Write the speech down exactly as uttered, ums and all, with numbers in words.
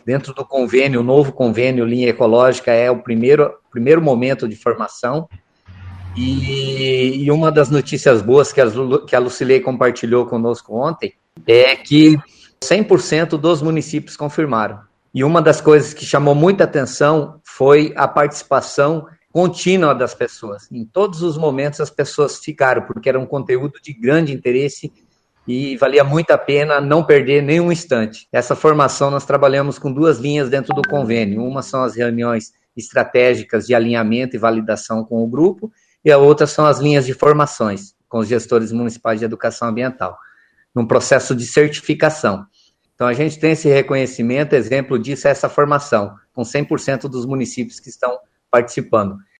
dentro do convênio, o novo convênio Linha Ecológica é o primeiro, primeiro momento de formação. E, e uma das notícias boas que a, que a Lucilei compartilhou conosco ontem é que cem por cento dos municípios confirmaram. E uma das coisas que chamou muita atenção foi a participação contínua das pessoas. Em todos os momentos as pessoas ficaram, porque era um conteúdo de grande interesse e valia muito a pena não perder nenhum instante. Essa formação nós trabalhamos com duas linhas dentro do convênio. Uma são as reuniões estratégicas de alinhamento e validação com o grupo, e a outra são as linhas de formações com os gestores municipais de educação ambiental, num processo de certificação. Então, a gente tem esse reconhecimento, exemplo disso é essa formação, com cem por cento dos municípios que estão participando.